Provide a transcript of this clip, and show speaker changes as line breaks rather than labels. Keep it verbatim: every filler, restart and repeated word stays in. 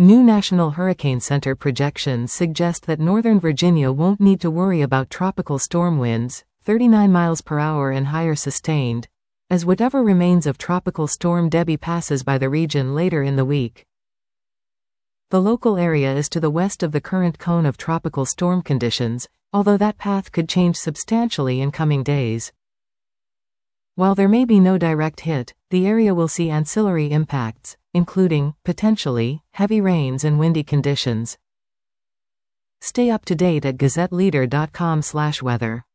New National Hurricane Center projections suggest that Northern Virginia won't need to worry about tropical storm winds, thirty-nine miles per hour and higher sustained, as whatever remains of Tropical Storm Debby passes by the region later in the week. The local area is to the west of the current cone of tropical storm conditions, although that path could change substantially in coming days. While there may be no direct hit, the area will see ancillary impacts, including, potentially, heavy rains and windy conditions. Stay up to date at gazette leader dot com slash weather.